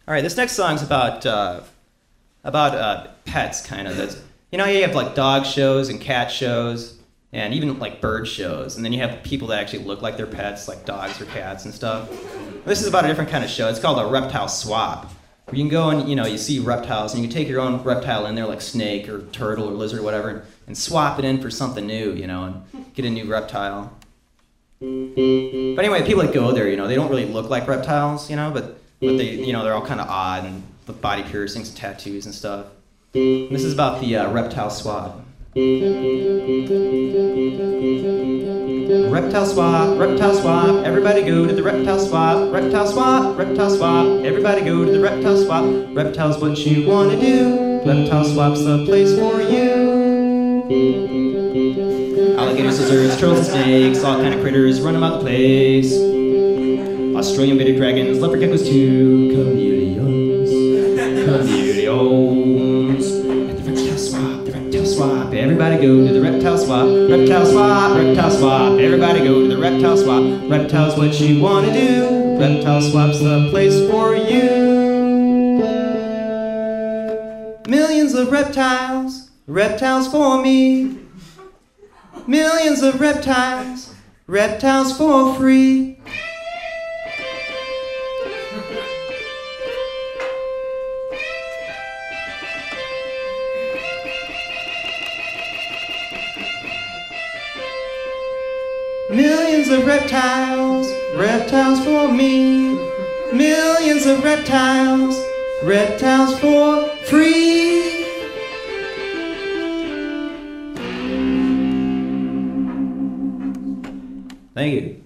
All right, this next song's about pets, kind of. That's, you know, you have like dog shows and cat shows, and even like bird shows, and then you have people that actually look like their pets, like dogs or cats and stuff. This is about a different kind of show. It's called a reptile swap, where you can go and you see reptiles, and you can take your own reptile in there, like snake or turtle or lizard or whatever, and swap it in for something new, and get a new reptile. But anyway, people that go there, they don't really look like reptiles, but they, they're all kind of odd and with body piercings and tattoos and stuff. And this is about the reptile swap. Reptile swap, everybody go to the reptile swap. Reptile swap, everybody go to the reptile swap. Reptile's what you want to do. Reptile swap's the place for you. Alligators, lizards, turtles, and snakes, all kind of critters, run them out the place. Australian bearded dragons, leopard geckos too, chameleons. At the reptile swap, everybody go to the reptile swap. Reptile swap, everybody go to the reptile swap. Reptile's what you want to do. Reptile swap's the place for you. Millions of reptiles, reptiles for me. Millions of reptiles, reptiles for free. Millions of reptiles, reptiles for me. Millions of reptiles, reptiles for free. Thank you.